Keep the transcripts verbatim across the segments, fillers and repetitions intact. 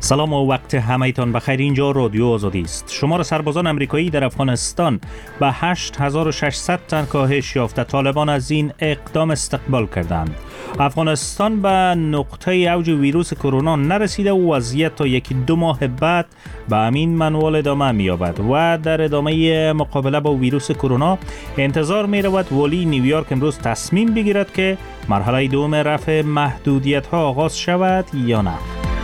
سلام و وقت همه‌تان بخیر. اینجا رادیو آزادی است. شمار سربازان آمریکایی در افغانستان به هشت هزار و ششصد تن کاهش یافته. طالبان از این اقدام استقبال کردند. افغانستان به نقطه اوج ویروس کرونا نرسیده و وضعیت تا یکی دو ماه بعد به همین منوال ادامه می‌یابد و در ادامه مقابله با ویروس کرونا انتظار می‌رود والی نیویورک امروز تصمیم بگیرد که مرحله دوم رفع محدودیت‌ها آغاز شود یا نه.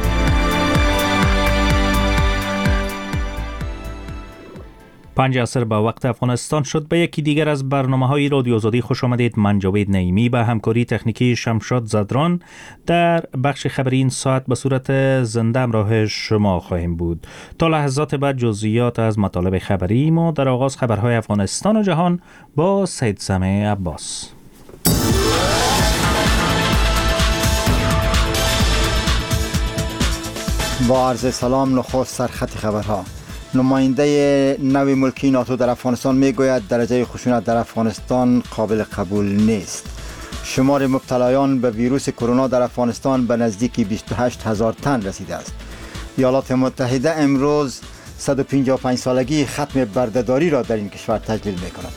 پنج عصر به وقت افغانستان شد. به یکی دیگر از برنامه‌های رادیو آزادی خوش آمدید. من جاوید نعیمی به همکاری تکنیکی شمشاد زدران در بخش خبری این ساعت به صورت زنده همراه شما خواهیم بود. تا لحظات بعد جزئیات از مطالب خبری ما در آغاز خبرهای افغانستان و جهان با سید سامع عباس. با عرض سلام، نخست سرخط خبرها. نماینده نوی ملکی ناتو در افغانستان میگوید درجه خشونت در افغانستان قابل قبول نیست. شمار مبتلایان به ویروس کرونا در افغانستان به نزدیک بیست و هشت هزار تن رسیده است. ایالات متحده امروز صد و پنجاه و پنج سالگی ختم بردهداری را در این کشور تجلیل میکند.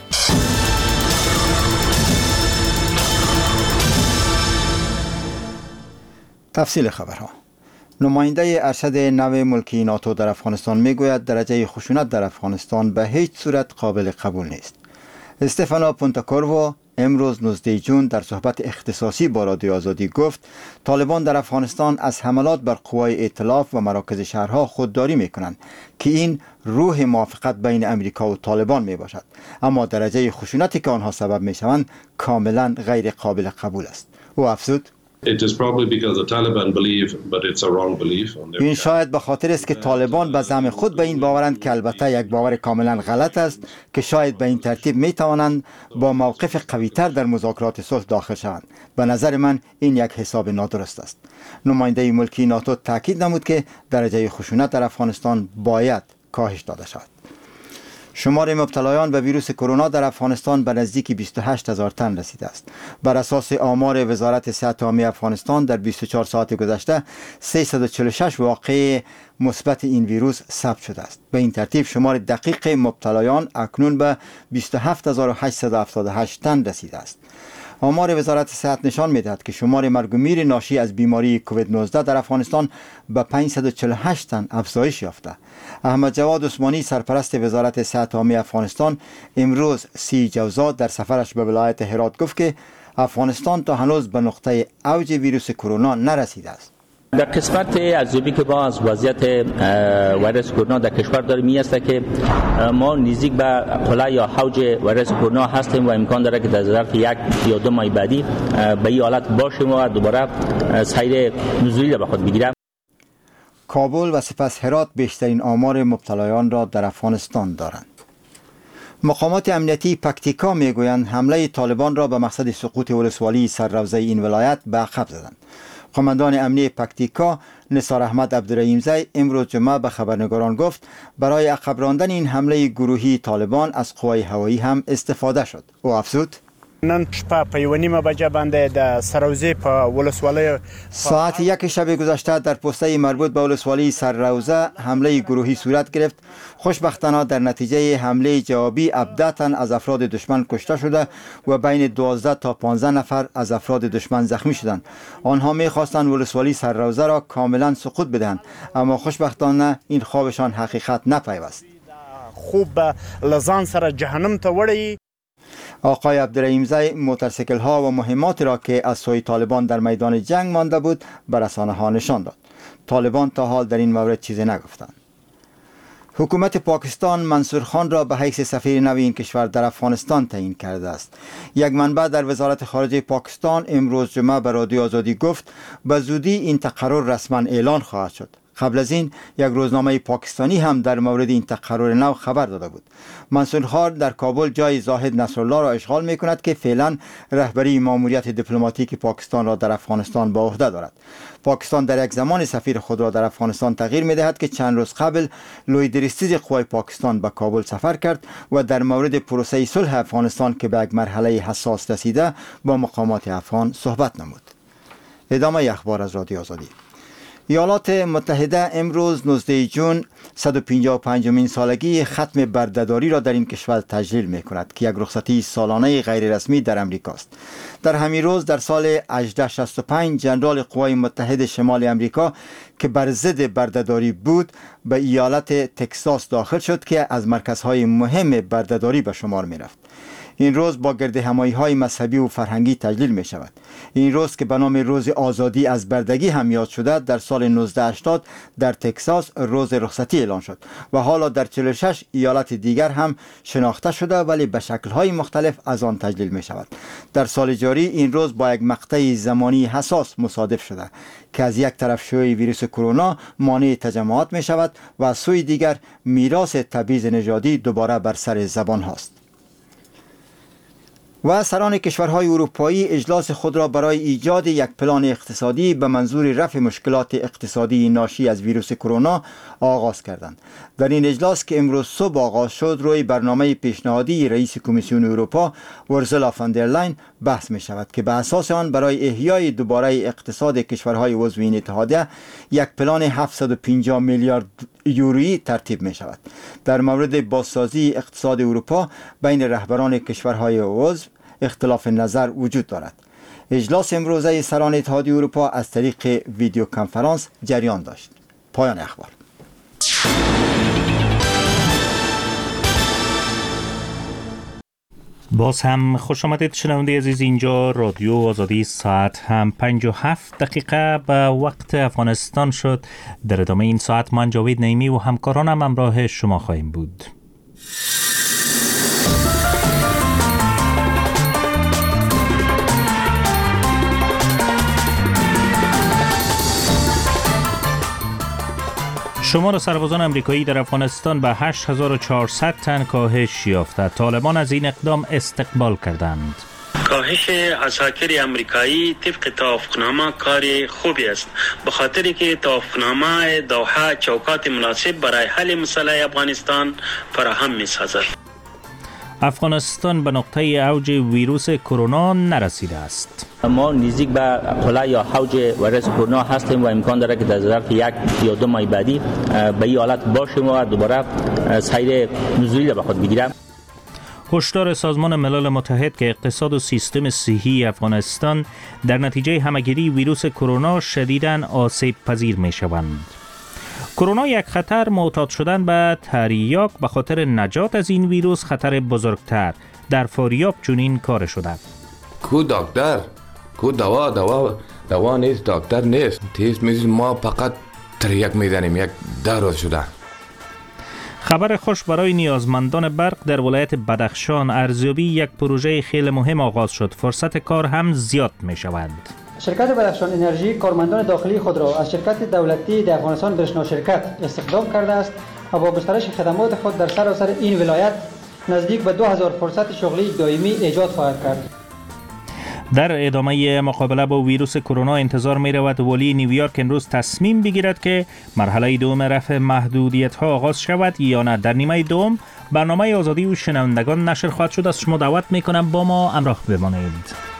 تفصیل خبرها. نماینده ارشد نوی ملکی ناتو در افغانستان میگوید درجه خشونت در افغانستان به هیچ صورت قابل قبول نیست. استفانو پونتاکورو امروز نوزدهم ژوئن در صحبت اختصاصی با رادیو آزادی گفت طالبان در افغانستان از حملات بر قوای ائتلاف و مراکز شهرها خودداری میکنند که این روح موافقت بین امریکا و طالبان می باشد، اما درجه خشونتی که آنها سبب میشوند کاملا غیر قابل قبول است. او افزود It is probably because the Taliban believe, but it's a wrong belief. این شاید به خاطر است که طالبان به زعم خود به این باورند که البته یک باور کاملا غلط است که شاید به این ترتیب می توانند با موقف قوی‌تر در مذاکرات صلح داخل شوند. به نظر من این یک حساب نادرست است. نماینده ملکی ناتو تاکید نمود که درجه خشونت در افغانستان باید کاهش داده شود. شمار مبتلایان به ویروس کرونا در افغانستان به نزدیک بیست و هشت هزار تن رسیده است. بر اساس آمار وزارت صحت عامه افغانستان در بیست و چهار ساعت گذشته سیصد و چهل و شش واقعه مثبت این ویروس ثبت شده است. به این ترتیب شمار دقیق مبتلایان اکنون به بیست و هفت هزار و هشتصد و هفتاد و هشت تن رسیده است. آمار وزارت صحت نشان می‌دهد که شمار مرگ و میر ناشی از بیماری کووید نوزده در افغانستان به پانصد و چهل و هشت تن افزایش یافته. احمد جواد عثمانی سرپرست وزارت صحت عامه افغانستان امروز سی جوزا در سفرش به ولایت هرات گفت که افغانستان تا هنوز به نقطه اوج ویروس کرونا نرسیده است. در قسمت ارزیابی که ما از وضعیت ویروس کرونا در کشور داریم این است که ما نزدیک به قله یا اوج ویروس کرونا هستیم و امکان داره که در ظرف یک یا دو ماه بعدی به این حالت باشیم و دوباره سیر نزولی را به خود بگیریم. کابل و سپس هرات بیشترین آمار مبتلایان را در افغانستان دارند. مقامات امنیتی پکتیکا میگویند حمله طالبان را به مقصد سقوط ولسوالی سرروزه این ولایت به عقب زدند. قماندان امنی پکتیکا نثار احمد عبدالرحیمزی امروز جمعه به خبرنگاران گفت برای عقب راندن این حمله گروهی طالبان از قوای هوایی هم استفاده شد. او افزود نن شپه په یوه نیمه بجه باندې د سروزه په ولسوالۍ ساعت یک شب گذشته در پسته مربوط به ولسوالی سرروزه حمله گروهی صورت گرفت. خوشبختانه در نتیجه حمله جوابی هفده تن از افراد دشمن کشته شده و بین دوازده تا پانزده نفر از افراد دشمن زخمی شدند. آنها می‌خواستند ولسوالی سرروزه را کاملا سقوط بدهند، اما خوشبختانه این خوابشان حقیقت نپیوست. خوب لزان سره جهنم ته وړي. آقای عبدالرحیمزی موتورسیکل ها و مهمات را که از سوی طالبان در میدان جنگ مانده بود به رسانه ها نشان داد. طالبان تا حال در این مورد چیزی نگفتند. حکومت پاکستان منصور خان را به حیث سفیر نو این کشور در افغانستان تعیین کرده است. یک منبع در وزارت خارجه پاکستان امروز جمعه به رادیو آزادی گفت به زودی این تقرر رسما اعلان خواهد شد. قبل از این یک روزنامه پاکستانی هم در مورد این تقرر نو خبر داده بود. منصور خان در کابل جای زاهد نصرالله را اشغال می کند که فعلا رهبری ماموریت دیپلماتیک پاکستان را در افغانستان به عهده دارد. پاکستان در یک زمان سفیر خود را در افغانستان تغییر می دهد که چند روز قبل لوی درستیز قوای پاکستان به کابل سفر کرد و در مورد پروسه صلح افغانستان که به یک مرحله حساس رسیده با مقامات افغان صحبت نمود. ادامه اخبار از رادیو آزادی. ایالات متحده امروز نوزدهم ژوئن صد و پنجاه و پنجمین سالگی ختم بردهداری را در این کشور تجلیل می کند که یک رخصتی سالانه غیر رسمی در امریکا است. در همین روز در سال هجده شصت و پنج جنرال قوای متحده شمال امریکا که بر ضد بردهداری بود به ایالت تکساس داخل شد که از مرکزهای مهم بردهداری به شمار می رفت. این روز با گرد همایی های مذهبی و فرهنگی تجلیل می شود. این روز که به نام روز آزادی از بردگی هم یاد شده در سال نوزده هشتاد در تکساس روز رخصتی اعلان شد و حالا در چهل و شش ایالت دیگر هم شناخته شده ولی به شکل‌های مختلف از آن تجلیل می شود. در سال جاری این روز با یک مقطع زمانی حساس مصادف شده که از یک طرف شیوع ویروس کرونا مانع تجمعات می شود و از سوی دیگر میراث تبعیض نژادی دوباره بر سر زبان هاست. و سران کشورهای اروپایی اجلاس خود را برای ایجاد یک پلان اقتصادی به منظور رفع مشکلات اقتصادی ناشی از ویروس کرونا آغاز کردند. در این اجلاس که امروز صبح آغاز شد روی برنامه پیشنهادی رئیس کمیسیون اروپا اورسولا فان در لاین بحث می شود که به اساس آن برای احیای دوباره اقتصاد کشورهای عضو این اتحادیه یک پلان هفتصد و پنجاه میلیارد یورویی ترتیب می شود. در مورد بازسازی اقتصاد اروپا بین رهبران کشورهای عضو اختلاف نظر وجود دارد. اجلاس امروزه سران اتحادیه اروپا از طریق ویدیو کنفرانس جریان داشت. پایان اخبار. باز هم خوش آمدید شنونده عزیز، اینجا رادیو آزادی. ساعت هم پنج و هفت دقیقه به وقت افغانستان شد. در ادامه این ساعت من جاوید نعیمی و همکارانم همراه شما خواهیم بود. شمار سربازان امریکایی در افغانستان به هشت هزار و چهارصد تن کاهش یافته. طالبان از این اقدام استقبال کردند. کاهش عساکر امریکایی طبق توافقنامه کار خوبی است، به خاطری که توافقنامه دوحه چوکات مناسب برای حل مسئله افغانستان فراهم می‌سازد. افغانستان به نقطه اوج ویروس کرونا نرسیده است. ما نزدیک به قله یا اوج ویروس کرونا هستیم و امکان داره که در ظرف یک یا دو ماه بعدی به این حالت باشیم و دوباره سیر نزولی را به خود بگیریم. هشدار سازمان ملل متحد که اقتصاد و سیستم صحی افغانستان در نتیجه همهگیری ویروس کرونا شدیداً آسیب پذیر می شوند. کرونا یک خطر، معتاد شدن به تریاک به خاطر نجات از این ویروس خطر بزرگتر. در فاریاب چنین کار شده. کو دکتر، کو دوا، دوا دوا نیست، دکتر نیست. تیز میز ما فقط تریاک میزنیم. یک ده روز شده. خبر خوش برای نیازمندان برق در ولایت بدخشان. ارزیابی یک پروژه خیلی مهم آغاز شد. فرصت کار هم زیاد می شود. شرکت بدخشان انرژی کارمندان داخلی خود را از شرکت دولتی در افغانستان برشنا شرکت استخدام کرده است و با گسترش خدمات خود در سراسر این ولایت نزدیک به دو هزار فرصت شغلی دائمی ایجاد خواهد کرد. در ادامه مقابله با ویروس کرونا انتظار می رود ولی نیویورک امروز تصمیم بگیرد که مرحله دوم رفع محدودیت ها آغاز شود یا نه. در نیمه دوم برنامه آزادی و شنوندگان نشر خواهد شد. از شما دعوت می کنم با ما همراه بمانید.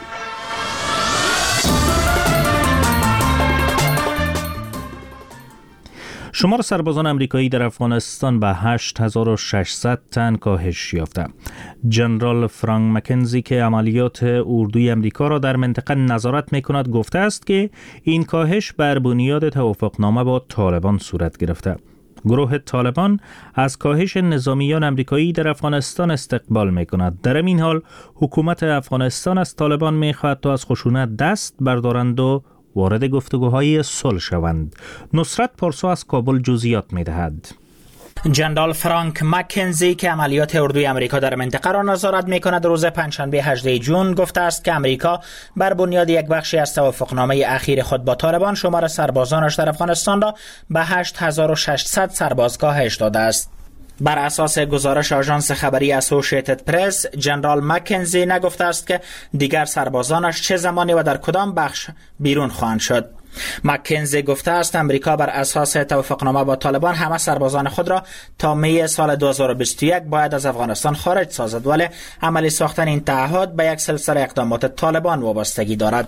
شمار سربازان امریکایی در افغانستان به هشت هزار و ششصد تن کاهش یافته. جنرال فرانک مکنزی که عملیات اردوی امریکا را در منطقه نظارت می‌کند گفته است که این کاهش بر بنیاد توافقنامه با طالبان صورت گرفته. گروه طالبان از کاهش نظامیان امریکایی در افغانستان استقبال می‌کند. در این حال حکومت افغانستان از طالبان می‌خواهد تا از خشونت دست بردارند و وارد گفتگوهای صلح شوند. نصرت پارسا از کابل جزئیات می‌دهد. جنرال فرانک مکنزی که عملیات اردوی امریکا در منطقه را نظارت می‌کند روز پنجشنبه هجدهم ژوئن گفته است که امریکا بر بنیاد یک بخشی از توافقنامه اخیر خود با طالبان شمار سربازانش در افغانستان را به هشت هزار و ششصد سرباز کاهش داده است. بر اساس گزارش آژانس خبری اسوسییتد پرس، جنرال مکنزی نگفته است که دیگر سربازانش چه زمانی و در کدام بخش بیرون خواهند شد. مکنزی گفته است امریکا بر اساس توافقنامه با طالبان همه سربازان خود را تا می سال دو هزار و بیست و یک باید از افغانستان خارج سازد، ولی عملی ساختن این تعهد به یک سلسله اقدامات طالبان وابستگی دارد.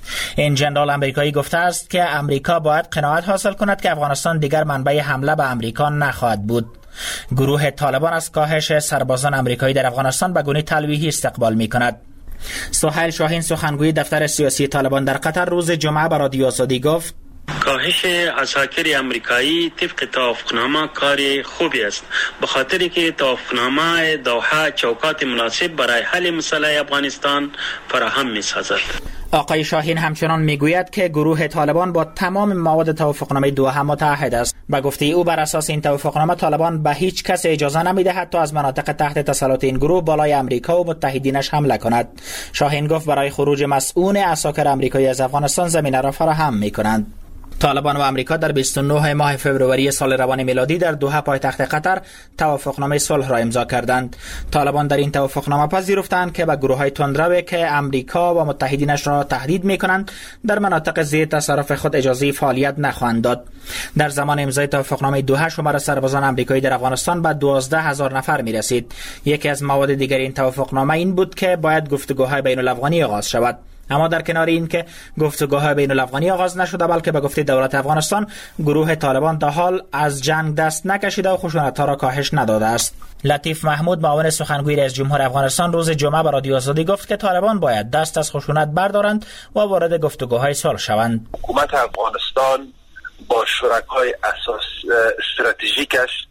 این ژنرال امریکایی گفته است که امریکا باید قناعت حاصل کند که افغانستان دیگر منبع حمله به امریکا نخواهد بود. گروه طالبان از کاهش سربازان امریکایی در افغانستان به گونه تلویحی استقبال می کند. سهیل شاهین سخنگوی دفتر سیاسی طالبان در قطر روز جمعه به رادیو آزادی گفت کاهش عساکر امریکایی طبق توافقنامه کار خوبی است، به خاطری که توافقنامه دوحه چوکات مناسب برای حل مسئله افغانستان فراهم می سازد. آقای شاهین همچنان میگوید که گروه طالبان با تمام مواد توافقنامه دوحه متحد است. به گفته او بر اساس این توافقنامه طالبان به هیچ کس اجازه نمیدهد تا از مناطق تحت تسلط این گروه بالای امریکا و متحدینش حمله کند. شاهین گفت برای خروج مسئول عساکر امریکایی از افغانستان زمینه را فراهم میکنند. طالبان و امریکا در بیست و نه ماه فوریه سال روان میلادی در دوحه پایتخت قطر توافقنامه صلح را امضا کردند. طالبان در این توافقنامه پذیرفتند که به گروه‌های تندرو که امریکا و متحدینش را تهدید می‌کنند در مناطق زیر تصرف خود اجازه فعالیت نخواهند داد. در زمان امضای توافقنامه دوحه شمار سربازان امریکایی در افغانستان به دوازده هزار نفر می‌رسید. یکی از مواد دیگر این توافقنامه این بود که باید گفتگوهای بین‌الافغانی آغاز شود. اما در کنار این که گفتگوهای بین الافغانی آغاز نشده، بلکه به گفته دولت افغانستان گروه طالبان تا حال از جنگ دست نکشیده و خشونت‌ها را کاهش نداده است. لطیف محمود معاون سخنگوی رئیس جمهور افغانستان روز جمعه به رادیو آزادی گفت که طالبان باید دست از خشونت بردارند و وارد گفتگوهای صلح شوند. حکومت افغانستان با شرکای اساس استراتژیکش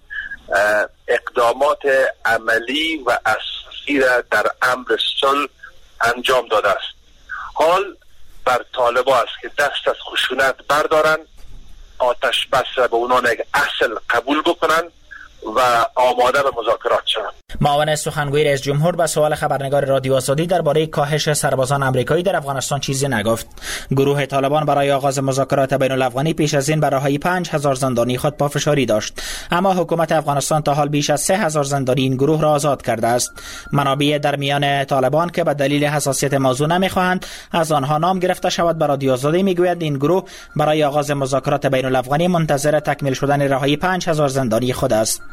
اقدامات عملی و اساسی را در امر صلح انجام داده است. حال بر طالبان است که دست از خشونت بردارن، آتش بس را به اونان یک اصل قبول بکنن و آماده به مذاکرات شوند. معاون سخنگوی رئیس جمهور به سوال خبرنگار رادیو آزادی درباره کاهش سربازان امریکایی در افغانستان چیزی نگفت. گروه طالبان برای آغاز مذاکرات بین الافغانی پیش از این به رهایی پنج هزار زندانی خود پافشاری داشت، اما حکومت افغانستان تا حال بیش از سه هزار زندانی این گروه را آزاد کرده است. منابع در میان طالبان که به دلیل حساسیت موضوع نمیخواهند از آنها نام گرفته شود به رادیو آزادی میگویند این گروه برای آغاز مذاکرات بین الافغانی منتظر تکمیل شدن رهایی پنج هزار زندانی خود است.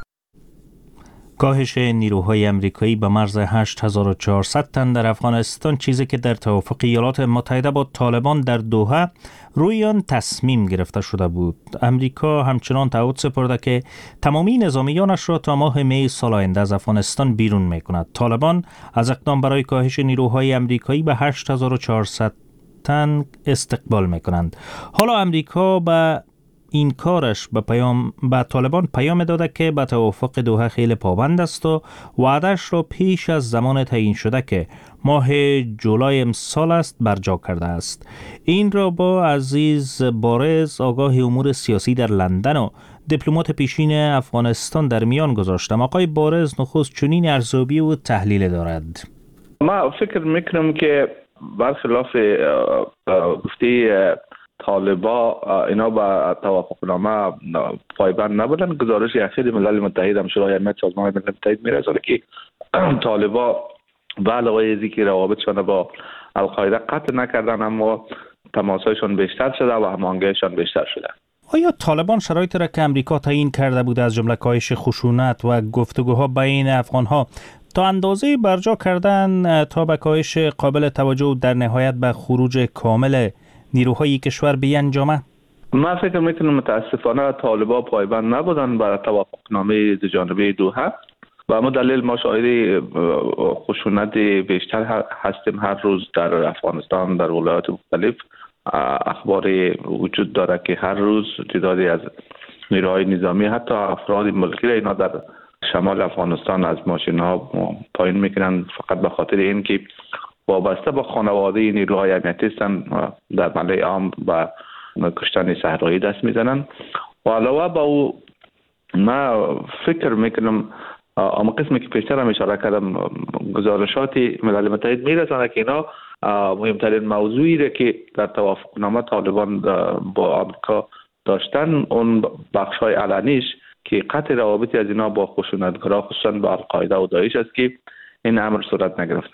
کاهش نیروهای امریکایی به مرز هشت هزار و چهارصد تن در افغانستان چیزی که در توافق ایالات متحده با طالبان در دوحه روی آن تصمیم گرفته شده بود. امریکا همچنان تعهد سپرده که تمامی نظامیانش را تا ماه می سال آینده از افغانستان بیرون می‌کند. طالبان از اقدام برای کاهش نیروهای امریکایی به هشت هزار و چهارصد تن استقبال می‌کنند. حالا امریکا به این کارش به پیام به طالبان پیام داده که به توافق دوحه خیلی پابند است و وعدهش را پیش از زمان تعیین شده که ماه جولای امسال است برجا کرده است. این را با عزیز بارز آگاه امور سیاسی در لندن و دیپلمات پیشین افغانستان در میان گذاشتم. آقای بارز نخست چنین ارزیابی و تحلیل دارد. ما فکر میکنم که برخلاف گفته طالبا اینا با توافقنامه پایبند نبودن. گزارش اخیر ملل متحد هم شورای امنیت سازمان ملل متحد میرسونه که طالبا به علاوه از اینکه روابطشان با القاعده قطع نکردن اما تماسایشان بیشتر شده و هماهنگیشان بیشتر شده. آیا طالبان شرایط را که امریکا تعیین کرده بود از جمله کاهش خشونت و گفتگوها بین افغانها تا اندازه برجا کردن تا به کاهش قابل توجه و در نهایت به خروج کامل نیروهای کشور بیانجامه؟ من فکر میکنم متاسفانه طالبان پایبند نبودن بر توافقنامه دوجانبه دوحه و اما دلیل ما شاهد خشونت بیشتر هستیم. هر روز در افغانستان در ولایات مختلف اخبار وجود داره که هر روز تعدادی از نیروهای نظامی حتی افراد ملکی را اینا در شمال افغانستان از ماشین ها پایین میکنن فقط به خاطر اینکه وابسته با خانواده نیروهای امنیتی هستن در محله عام و کشتن صحرایی دست میزنن. و علاوه با او ما فکر میکنم اما قسمی که پیشتر هم اشاره کردم گزارشات ملل متحد میرسانه که اینا مهمترین موضوعی را که در توافقنامه طالبان با آمریکا داشتن اون بخش های علنیش که قطع روابطی از اینا با خشونتگرا خصوصا با القاعده و داعش است که این امر صورت نگرفته.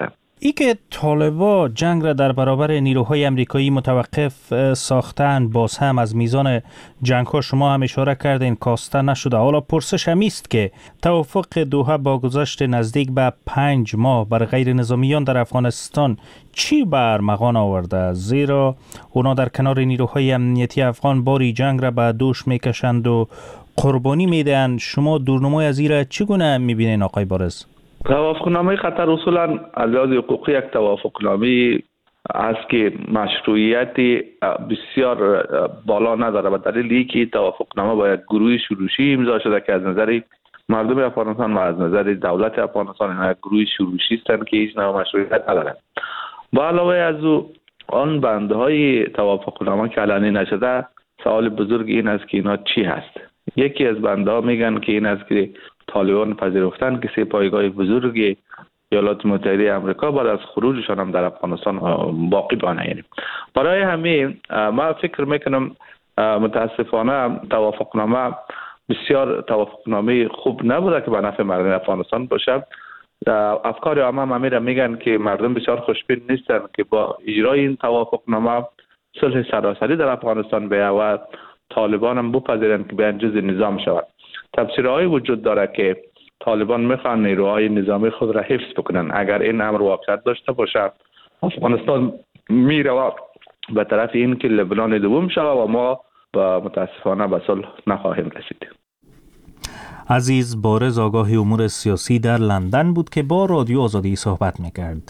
ای که طالبان جنگ را در برابر نیروهای امریکایی متوقف ساختن، باز هم از میزان جنگ ها شما هم اشاره کردین کاسته نشده. حالا پرسش هم است که توافق دوحه با گذشت نزدیک به پنج ماه بر غیر نظامیان در افغانستان چی بر مغان آورده؟ زیرا اونا در کنار نیروهای امنیتی افغان باری جنگ را به دوش میکشند و قربانی میدن. شما دورنمای از این را چگونه میبینین آقای بارز؟ توافقنامه قطر اصولا از لحاظ حقوقی یک توافقنامه است که مشروعیت بسیار بالا نداره به دلیل اینکه توافقنامه با یک گروه شروشی امضا شده که از نظر مردم افغانستان و از نظر دولت افغانستان یک گروه شروشی هستند که هیچ نوع مشروعیت ندارند. با علاوه از او آن بندهای توافقنامه که اعلانی نشده، سوال بزرگ این است که اینا چی هست؟ یکی از بندها میگن که این است که طالبان پذیرفتن که سه پایگاه بزرگ ایالات متحده آمریکا بعد از خروجشان هم در افغانستان باقی بمانه. یعنی برای همین ما فکر میکنم متاسفانه توافقنامه بسیار توافقنامه خوب نبوده که به نفع مردم افغانستان باشه. افکار عامه همه میگن که مردم بسیار خوشبین نیستن که با اجرای این توافقنامه صلح سراسری در افغانستان بیاید و طالبان هم بپذیرن که بیان جزء نظام شود. تفسیرهای وجود داره که طالبان میخوان نیروهای نظامی خود را حفظ بکنن. اگر این امر واقعیت داشته باشه، افغانستان میره به طرف این که لبنان دوم شود و ما با متاسفانه به صلح نخواهیم رسید. عزیز بارز آگاه امور سیاسی در لندن بود که با رادیو آزادی صحبت میکرد.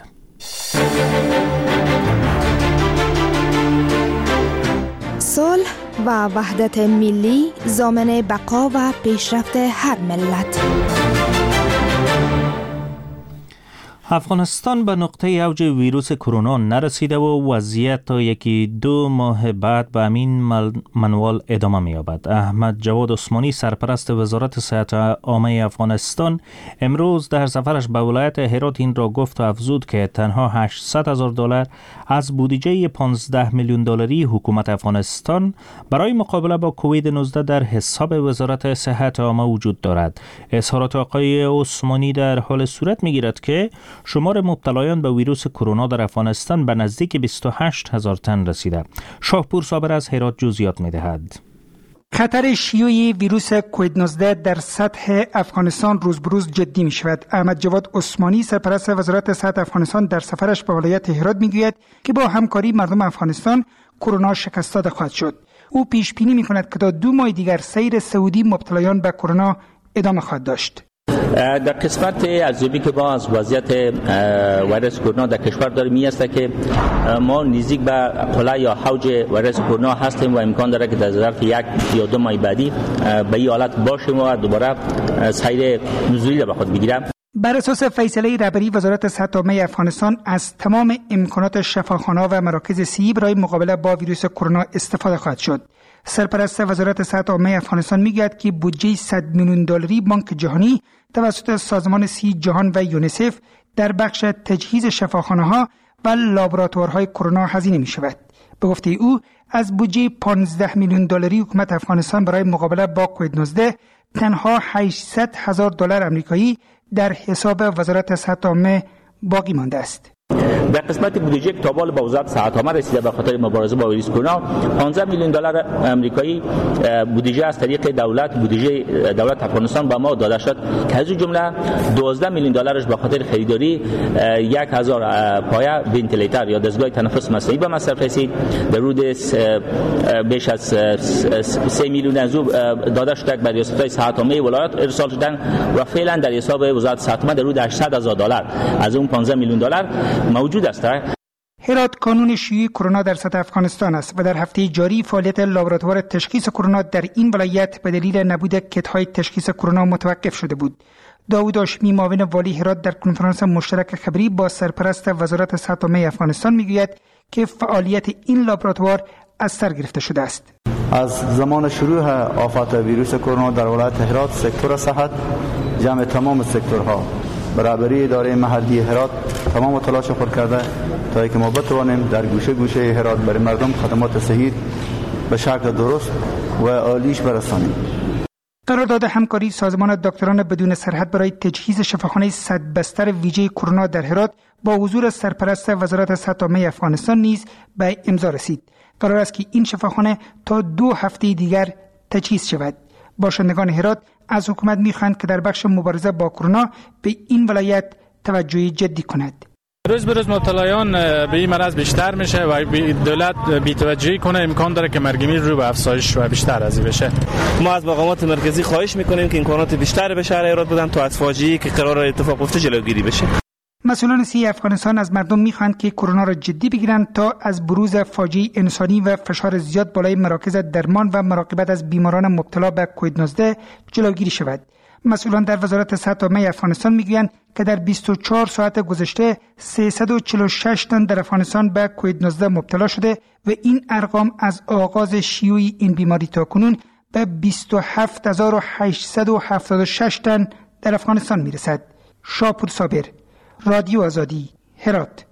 صلح و وحدت ملی ضامن بقا و پیشرفت هر ملت. افغانستان به نقطه اوج ویروس کرونا نرسیده و وضعیت تا یکی دو ماه بعد به همین منوال ادامه می‌یابد. احمد جواد عثمانی سرپرست وزارت صحت عامه افغانستان امروز در سفرش به ولایت هرات این را گفت و افزود که تنها هشتصد هزار دلار از بودجه پانزده میلیون دلاری حکومت افغانستان برای مقابله با کووید نوزده در حساب وزارت صحت عامه وجود دارد. اظهارات آقای عثمانی در حال صورت می‌گیرد که شمار مبتلایان به ویروس کرونا در افغانستان به نزدیک بیست و هشت هزار تن رسیده. شاهپور صابر از هرات جزئیات می‌دهد. خطر شیوع ویروس کووید نوزده در سطح افغانستان روز به روز جدی می شود. احمد جواد عثمانی سرپرست وزارت صحت افغانستان در سفرش به ولایت هرات می گوید که با همکاری مردم افغانستان کرونا شکست داده خواهد شد. او پیش بینی می کند که تا دو ماه دیگر سیر سعودی مبتلایان به کرونا ادامه خواهد داشت. در قسمت ارزیابی که با از وضعیت ویروس کرونا در کشور داره می است که ما نزدیک به قله یا حوج ویروس کرونا هستیم و امکان داره که در ظرف یک یا دو ماه بعدی به این حالت باشیم و دوباره سیر نزولی را به خود بگیریم. بر اساس فیصله رهبری وزارت صحت عامه افغانستان از تمام امکانات شفاخانه‌ها و مراکز صحی برای مقابله با ویروس کرونا استفاده خواهد شد. سرپرست وزارت صحت عامه افغانستان میگوید که بودجه صد میلیون دلاری بانک جهانی توسط سازمان صحی جهان و یونیسف در بخش تجهیز شفاخانه‌ها و لابراتوارهای کرونا هزینه می شود. به گفته او از بودجه پانزده میلیون دلاری حکومت افغانستان برای مقابله با کووید نوزده تنها هشتصد هزار دلار آمریکایی در حساب وزارت صحت عامه باقی مانده است. در قسمت بودجه که تابال با وزارت صحت عامه رسیده به خاطر مبارزه با ویروس کرونا پانزده میلیون دلار آمریکایی بودجه از طریق دولت بودجه دولت افغانستان به ما داده شد که از جمله دوازده میلیون دلارش به خاطر خریداری یک هزار پایه ونتیلیتر یا دستگاه تنفس مصنوعی به مصرف رسید. در حدود بیش از سه میلیون از داده شده به ریاست‌های صحت عامه ولایات ارسال شدن و فعلا در حساب وزارت صحت عامه در حدود هشتصد هزار دلار از اون پانزده میلیون دلار موجود است. هرات کانون شیوع کرونا در سطح افغانستان است و در هفته جاری فعالیت لابراتوار تشخیص کرونا در این ولایت به دلیل نبود کیت‌های تشخیص کرونا متوقف شده بود. داوود هاشمی معاون والی هرات در کنفرانس مشترک خبری با سرپرست وزارت صحت عامه افغانستان میگوید که فعالیت این لابراتوار از سر گرفته شده است. از زمان شروع آفات ویروس کرونا در ولایت هرات سکتور صحت جمع تمام سکتورها برابری اداره محلی هرات تمام تلاش خود کرده تا اینکه ما بتوانیم در گوشه گوشه هرات برای مردم خدمات صحی به شکل درست و عالیش برسانیم. قرارداد همکاری سازمان دکتران بدون سرحد برای تجهیز شفاخانه صد بستر ویژه کرونا در هرات با حضور سرپرست وزارت صحت عامه افغانستان نیز به امضا رسید. قرار است که این شفاخانه تا دو هفته دیگر تجهیز شود. باشندگان هرات از حکومت می‌خواهند که در بخش مبارزه با کرونا به این ولایت توجه جدی کند. روز به روز مبتلایان به این مرض بیشتر میشه و دولت بی‌توجهی کنه، امکان داره که مرگ‌میر رو به افزایش و بیشتر از این بشه. ما از مقامات مرکزی خواهش میکنیم که امکانات بیشتر به شهر هرات بدن تا از فاجعه‌ای که قرار اتفاق بیفته جلوگیری بشه. مسئولان صحی افغانستان از مردم میخواهند که کرونا را جدی بگیرند تا از بروز فاجعه انسانی و فشار زیاد بالای مراکز درمان و مراقبت از بیماران مبتلا به کووید نوزده جلوگیری شود. مسئولان در وزارت صحت عامه افغانستان میگویند که در بیست و چهار ساعت گذشته سیصد و چهل و شش تن در افغانستان به کووید نوزده مبتلا شده و این ارقام از آغاز شیوع این بیماری تا کنون به بیست و هفت هزار و هشتصد و هفتاد و شش تن در افغانستان میرسد. شاپور صابر، رادیو آزادی، هرات.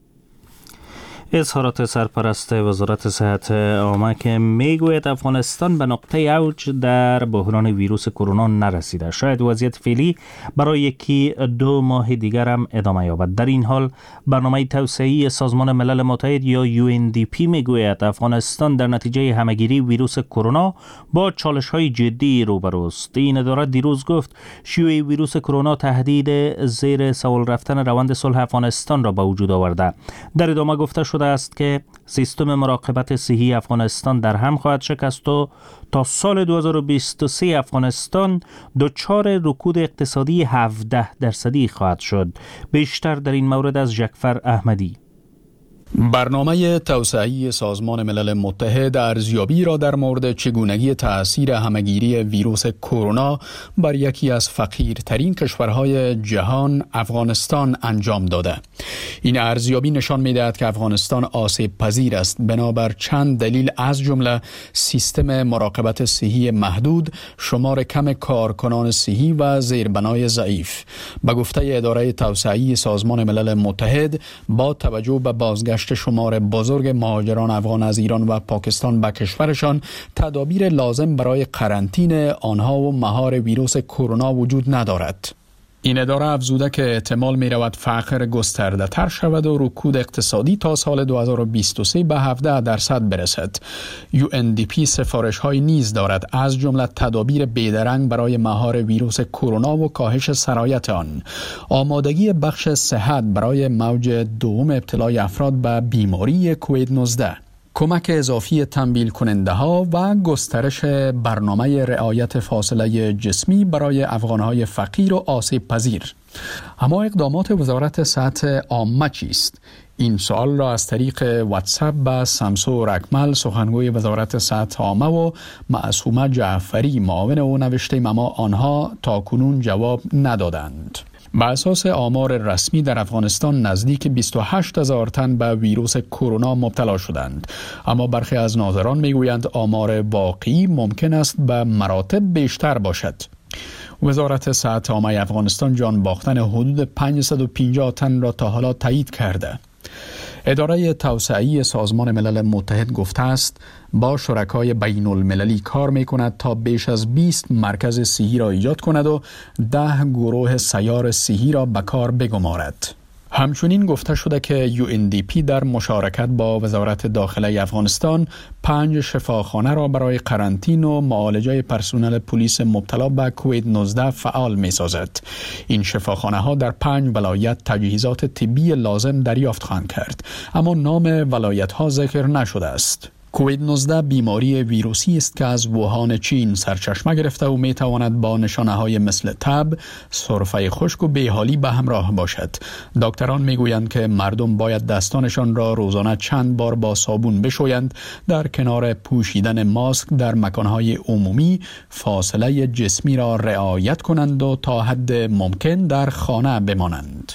اظهارات سرپرست وزارت صحت عامه که میگوید افغانستان به نقطه اوج در بحران ویروس کرونا نرسیده. شاید وضعیت فعلی برای یکی دو ماه دیگر هم ادامه یابد. در این حال برنامه توسعه‌ای سازمان ملل متحد یا یو ان دی پی میگوید افغانستان در نتیجه همهگیری ویروس کرونا با چالش‌های جدی روبروست. این اداره دیروز گفت شیوع ویروس کرونا تهدید زیر سوال رفتن روند صلح افغانستان را به وجود آورده. در ادامه گفته شده است که سیستم مراقبت صحی افغانستان در هم خواهد شکست و تا سال دو هزار و بیست و سه افغانستان دچار رکود اقتصادی هفده درصدی خواهد شد. بیشتر در این مورد از جعفر احمدی. برنامه توسعه‌ای سازمان ملل متحد ارزیابی را در مورد چگونگی تأثیر همهگیری ویروس کرونا بر یکی از فقیرترین کشورهای جهان افغانستان انجام داده. این ارزیابی نشان می‌دهد که افغانستان آسیب پذیر است بنابر چند دلیل، از جمله سیستم مراقبت صحی محدود، شمار کم کارکنان صحی و زیربنای ضعیف. به گفته اداره توسعه‌ای سازمان ملل متحد، با توجه به بازگشت شمار بزرگ مهاجران افغان از ایران و پاکستان به کشورشان، تدابیر لازم برای قرنطینه آنها و مهار ویروس کرونا وجود ندارد. این اداره افزوده که احتمال می رود فقر گسترده تر شود و رکود اقتصادی تا سال دو هزار و بیست و سه به هفده درصد برسد. یو ان دی پی سفارش های نیز دارد، از جمله تدابیر بیدرنگ برای مهار ویروس کرونا و کاهش سرایت آن، آمادگی بخش صحت برای موج دوم ابتلای افراد به بیماری کووید نوزده، کمک اضافی تنبیل کننده ها و گسترش برنامه رعایت فاصله جسمی برای افغانهای فقیر و آسیب پذیر. اما اقدامات وزارت صحت عامه چیست؟ این سوال را از طریق واتساپ به سمسور اکمل، سخنگوی وزارت صحت عامه، و معصومه جعفری، معاون او نوشتیم، اما آنها تاکنون جواب ندادند. به اساس آمار رسمی در افغانستان نزدیک بیست و هشت هزار تن به ویروس کرونا مبتلا شدند، اما برخی از ناظران میگویند آمار واقعی ممکن است به مراتب بیشتر باشد. وزارت صحت عامه افغانستان جان باختن حدود پانصد و پنجاه تن را تا حالا تایید کرده. اداره توسعه‌ای سازمان ملل متحد گفته است با شرکای بین المللی کار می کند تا بیش از بیست مرکز صحی را ایجاد کند و ده گروه سیار صحی را به کار بگمارد. همچنین گفته شده که یو ان دی پی در مشارکت با وزارت داخله افغانستان پنج شفاخانه را برای قرنطینه و معالجه پرسنل پلیس مبتلا به کووید نوزده فعال می سازد. این شفاخانه ها در پنج ولایت تجهیزات طبی لازم دریافت خواهند کرد، اما نام ولایت ها ذکر نشده است. کووید نوزده بیماری ویروسی است که از ووهان چین سرچشمه گرفته و می تواند با نشانه های مثل تب، سرفه خشک و بیحالی به همراه باشد. دکتران می گویند که مردم باید دستانشان را روزانه چند بار با صابون بشویند، در کنار پوشیدن ماسک در مکانهای عمومی فاصله جسمی را رعایت کنند و تا حد ممکن در خانه بمانند.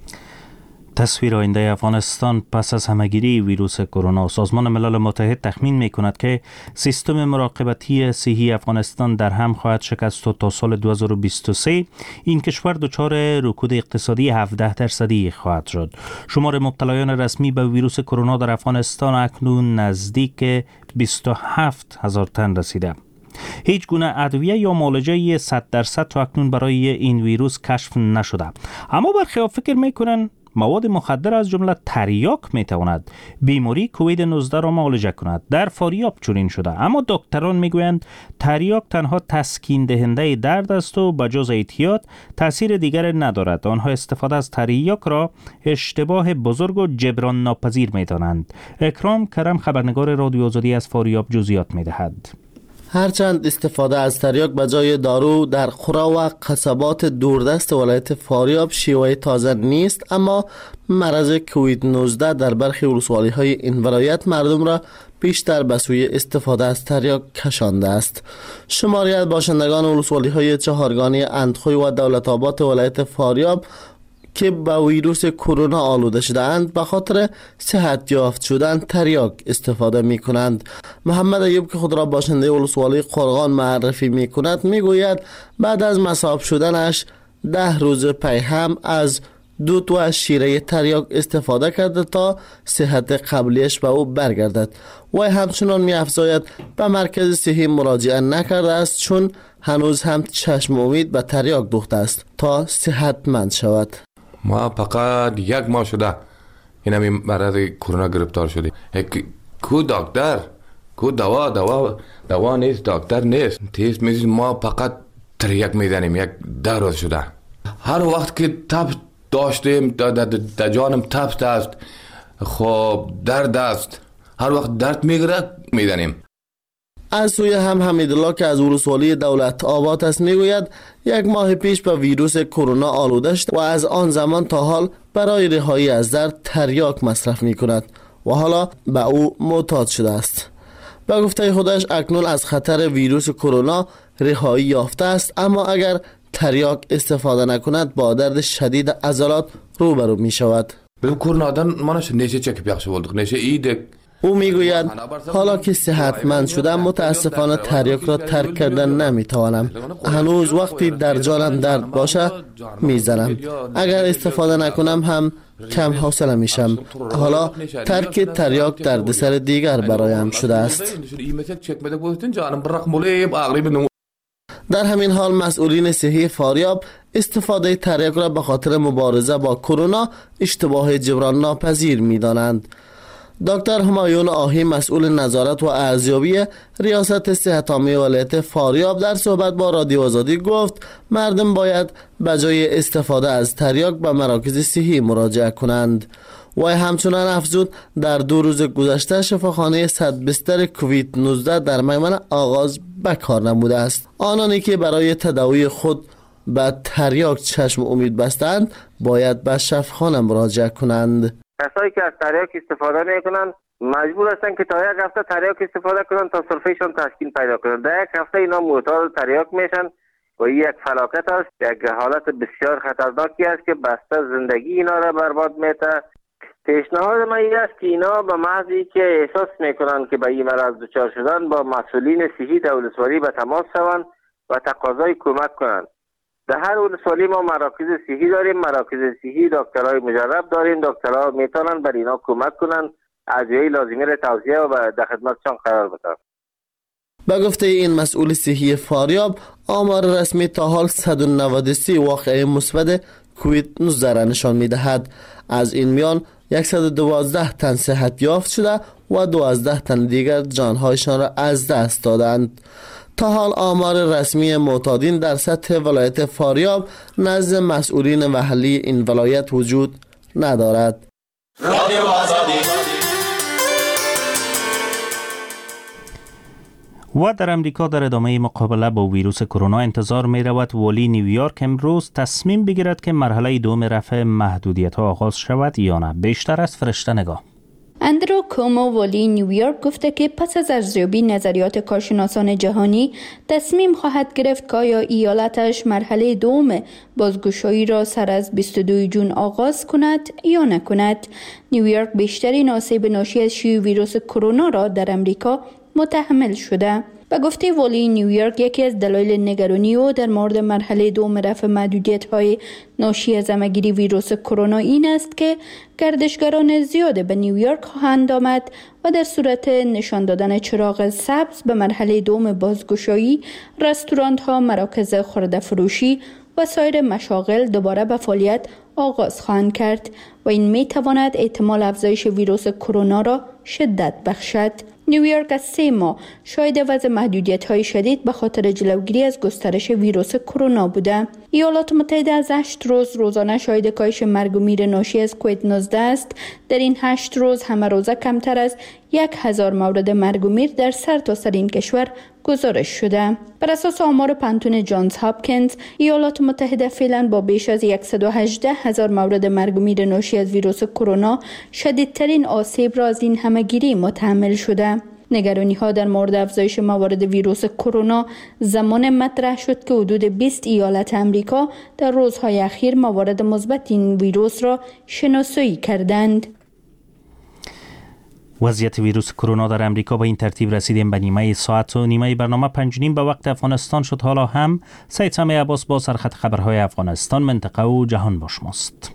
تصویر آینده افغانستان پس از همهگیری ویروس کرونا. سازمان ملل متحد تخمین می کند که سیستم مراقبتی صحی افغانستان در هم خواهد شکست و تا سال دو هزار و بیست و سه این کشور دچار رکود اقتصادی هفده درصدی خواهد شد. شمار مبتلایان رسمی به ویروس کرونا در افغانستان اکنون نزدیک بیست و هفت هزار تن رسیده. هیچ گونه ادویه یا معالجه صد درصد تا اکنون برای این ویروس کشف نشده، اما برخی فکر میکنن مواد مخدر از جمله تریاک میتواند بیماری کووید نوزده را معالجه کند. در فاریاب چنین شده، اما دکتران میگویند تریاک تنها تسکین دهنده درد است و بجز احتیاط تاثیر دیگر ندارد. آنها استفاده از تریاک را اشتباه بزرگ و جبران ناپذیر میدانند. اکرام کرم خبرنگار رادیو آزادی از فاریاب جزئیات میدهد. هرچند استفاده از تریاک به جای دارو در قرى و قصبات دوردست ولایت فاریاب شیوه تازه نیست، اما مرض کووید نوزده در برخی ولسوالی‌های این ولایت مردم را بیشتر به سوی استفاده از تریاک کشانده است. شماری از باشندگان ولسوالی‌های چهارگانی اندخوی و دولت آباد ولایت فاریاب که با ویروس کرونا آلوده شده‌اند به خاطر صحت یافت شدن تریاک استفاده می کنند. محمد ایوب که خود را باشنده ولسوالی قرغان معرفی می کند می گوید بعد از مصاب شدنش ده روز پی هم از دود و شیره تریاک استفاده کرده تا صحت قبلیش به او برگردد. و همچنان می افزاید به مرکز صحی مراجعه نکرده است چون هنوز هم چشم امید به تریاک دوخته است تا صحتمند شود. ما فقط یک ماه شده این همین مرض کرونا گرفتار شده. کو دکتر کو دوا دوا دوا نیست، دکتر نیست، تیست میزید. ما فقط تریاک میزنیم. یک ده روز شده. هر وقت که تب داشتیم در جانم تب است، خب درد است، هر وقت درد میگیره میزنیم. از سوی هم حمیدالله که از ولسوالی دولت آباد است میگوید یک ماه پیش به ویروس کرونا آلوده شد و از آن زمان تا حال برای رهایی از درد تریاک مصرف می کند و حالا به او معتاد شده است. به گفته خودش اکنون از خطر ویروس کرونا رهایی یافته است، اما اگر تریاک استفاده نکند با درد شدید عضلات روبرو می شود. بلو کرونا مانش نیشه چک پیخش بولدق نیشه ایده. او میگوید حالا که صحتمند شدم متاسفانه تریاک را ترک کردن نمیتوانم. هنوز وقتی در جانم درد باشه میزنم. اگر استفاده نکنم هم کم حوصله میشم. حالا ترک تریاک دردسر دیگر برایم شده است. در همین حال مسئولین صحی فاریاب استفاده تریاک را به خاطر مبارزه با کرونا اشتباه جبران ناپذیر میدانند. دکتر همایون آهی مسئول نظارت و ارزیابی ریاست صحت عامه ولایت فاریاب در صحبت با رادیو آزادی گفت مردم باید بجای استفاده از تریاک به مراکز صحی مراجعه کنند. و همچنان افزود در دو روز گذشته شفاخانه صد بستر کووید نوزده در میمن آغاز به کار نموده است. آنانی که برای تداوی خود به تریاک چشم امید بستند باید به شفاخانه مراجعه کنند. کسایی که از تریاک استفاده میکنن مجبور هستن که تا یک هفته تریاک استفاده کنن تا سرفهشون تسکین پیدا کنن. در یک هفته اینا معتاد تریاک میشن و یک فلاکت است، یک حالت بسیار خطرناکی است که بسته زندگی اینا را برباد میته. پیشنهاد من این است که اینا به محضی که احساس میکنن که به این مرض دچار شدن با مسئولین صحی در ولسوالی به تماس شوند و تقاضای کمک کنند. در هر ولسوالی ما مراکز صحی داریم، مراکز صحی دکترای مجرب داریم، دکترها میتونن بر اینا کمک کنن، ادویه لازمی را توصیه و در خدمتشان قرار بدن. به گفته این مسئول صحی فاریاب آمار رسمی تا حال صد و نود و سه واقعه مثبت کووید نوزده را نشان میدهد. از این میان صد و دوازده تن صحت یافت شده و دوازده تن دیگر جانهایشان را از دست دادند. تا حال آمار رسمی معتادین در سطح ولایت فاریاب نزد مسئولین محلی این ولایت وجود ندارد. رادیو آزادی. و در امریکا در ادامه مقابله با ویروس کرونا انتظار می رود والی نیویورک امروز تصمیم بگیرد که مرحله دوم رفع محدودیت ها آغاز شود یا نه. بیشتر از فرشته نگاه. اندرو کومو والی نیویورک گفته که پس از ارزیابی نظریات کارشناسان جهانی تصمیم خواهد گرفت که آیا ایالتش مرحله دوم بازگشایی را سر از بیست و دوم ژوئن آغاز کند یا نکند. نیویورک بیشترین آسیب ناشی از شیوع ویروس کرونا را در امریکا متحمل شده. به گفته والی نیویورک، یکی از دلایل نگرانی او در مورد مرحله دوم رفع محدودیت‌های ناشی از همه‌گیری ویروس کرونا این است که گردشگران زیاد به نیویورک خواهند آمد و در صورت نشان دادن چراغ سبز به مرحله دوم بازگشایی، رستوران‌ها، مراکز خورده فروشی و سایر مشاغل دوباره به فعالیت آغاز خواهند کرد و این می تواند احتمال افزایش ویروس کرونا را شدت بخشد. نیویورک از سه ماه شاهد وضع محدودیت‌های شدید به خاطر جلوگیری از گسترش ویروس کرونا بوده. ایالات متحده از هشت روز روزانه شاهد کاهش مرگ و میر ناشی از کووید نوزده است. در این هشت روز همه روزه کمتر از یک هزار مورد مرگ و میر در سرتاسر این کشور گزارش شده. بر اساس آمار پانتون جانز هاپکینز، ایالات متحده فعلا با بیش از صد و هجده هزار مورد مرگ و میر ناشی از ویروس کرونا شدیدترین آسیب را از این همه‌گیری متحمل شده. نگرانی ها در مورد افزایش موارد ویروس کرونا زمان مطرح شد که حدود بیست ایالت امریکا در روزهای اخیر موارد مثبت این ویروس را شناسایی کردند. وضعیت ویروس کرونا در امریکا به این ترتیب رسیدیم به نیمه ساعت و نیمه برنامه پنج نیم به وقت افغانستان شد. حالا هم سید سامی عباس با سرخط خبرهای افغانستان، منطقه و جهان با شماست.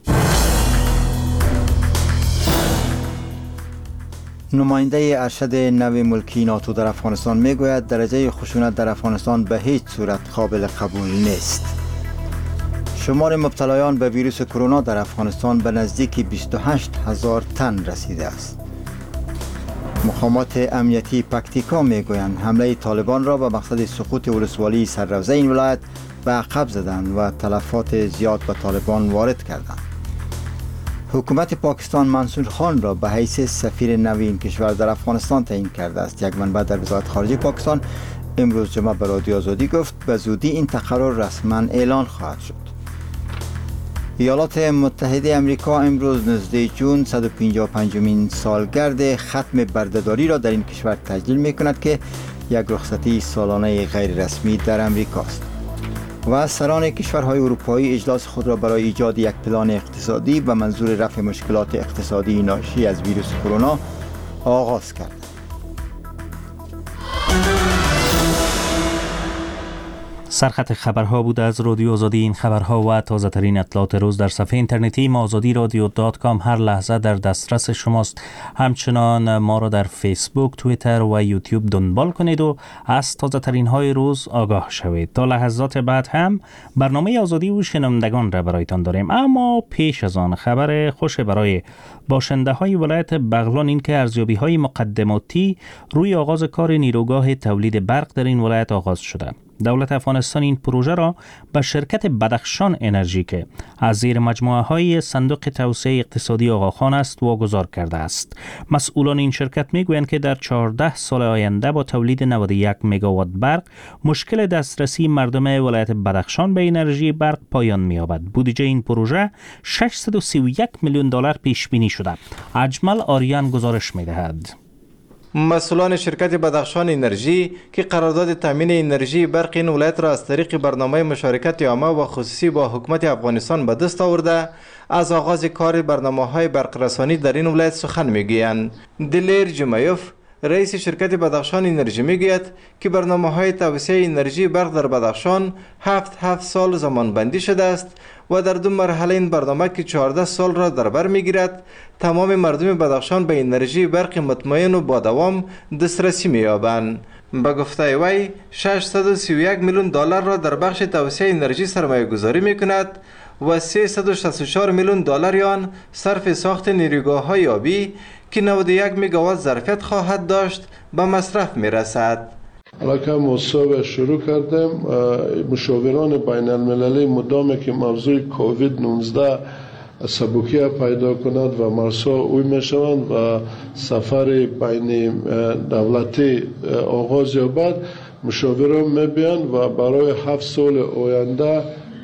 نماینده ارشد نوی ملکی ناتو در افغانستان میگوید درجه خشونت در افغانستان به هیچ صورت قابل قبول نیست. شمار مبتلایان به ویروس کرونا در افغانستان به نزدیک بیست و هشت هزار تن رسیده است. مقامات امنیتی پکتیکا میگویند حمله طالبان را به مقصد سقوط ولسوالی سرروزه این ولایت به عقب زدند و تلفات زیاد به طالبان وارد کردند. حکومت پاکستان منصور خان را به حیث سفیر نوی این کشور در افغانستان تعیین کرده است. یک منبع در وزارت خارجه پاکستان امروز جمعه به رادیو آزادی گفت به زودی این تقرر رسما اعلان خواهد شد. ایالات متحده امریکا امروز نوزده جون صد و پنجاه و پنجمین سالگرد ختم بردهداری را در این کشور تجلیل می کند که یک رخصتی سالانه غیر رسمی در امریکا است. و سران کشورهای اروپایی اجلاس خود را برای ایجاد یک پلان اقتصادی به منظور رفع مشکلات اقتصادی ناشی از ویروس کرونا آغاز کردند. سرخط خبرها بود از رادیو آزادی. این خبرها و تازه ترین اطلاعات روز در صفحه اینترنتی ما آزادی رادیو دات کام هر لحظه در دسترس شماست. همچنان ما را در فیسبوک، توییتر و یوتیوب دنبال کنید و از تازه ترین های روز آگاه شوید. تا لحظات بعد هم برنامه آزادی و شنوندگان را برایتان داریم، اما پیش از آن خبر خوش برای باشنده های ولایت بغلان این که ارزیابی های مقدماتی روی آغاز کار نیروگاه تولید برق در این ولایت آغاز شده. دولت افغانستان این پروژه را به شرکت بدخشان انرژی که از زیر مجموعه های صندوق توسعه اقتصادی آقاخان است واگذار کرده است. مسئولان این شرکت میگویند که در چهارده سال آینده با تولید نود و یک مگاوات برق مشکل دسترسی مردم ولایت بدخشان به انرژی برق پایان می‌یابد. بودجه این پروژه ششصد و سی و یک میلیون دلار پیش بینی شده. اجمل آریان گزارش می‌دهد. مسئولان شرکت بدخشان انرژی که قرارداد تامین انرژی برق این ولایت را از طریق برنامه مشارکت عامه و خصوصی با حکومت افغانستان به دست آورده از آغاز کار برنامه‌های برق رسانی در این ولایت سخن میگویند. دلیر جمعیف رئیس شرکت بدخشان انرژی میگوید که برنامه‌های توسعه انرژی برق در بدخشان هفت هفت سال زمان بندی شده است و در دو مرحله این برنامه که چهارده سال را در بر میگیرد تمام مردم بدخشان به انرژی برق مطمئن و با دوام دسترسی می‌یابند. به گفته وی ششصد و سی و یک میلیون دلار را در بخش توسعه انرژی سرمایه گذاری می‌کند و سیصد و شصت و چهار میلیون دلار آن صرف ساخت نیروگاه‌های آبی که نود و یک مگاوات ظرفیت خواهد داشت به مصرف می‌رسد. حالا که مصاحبه شروع کردیم، مشاوران بین المللی مدام که موضوع کووید نوزده سبکیه پیدا کند و مرسا اوی می شوند و سفر بین دولتی آغاز یابد، مشاوران می بیان و برای هفت سال آینده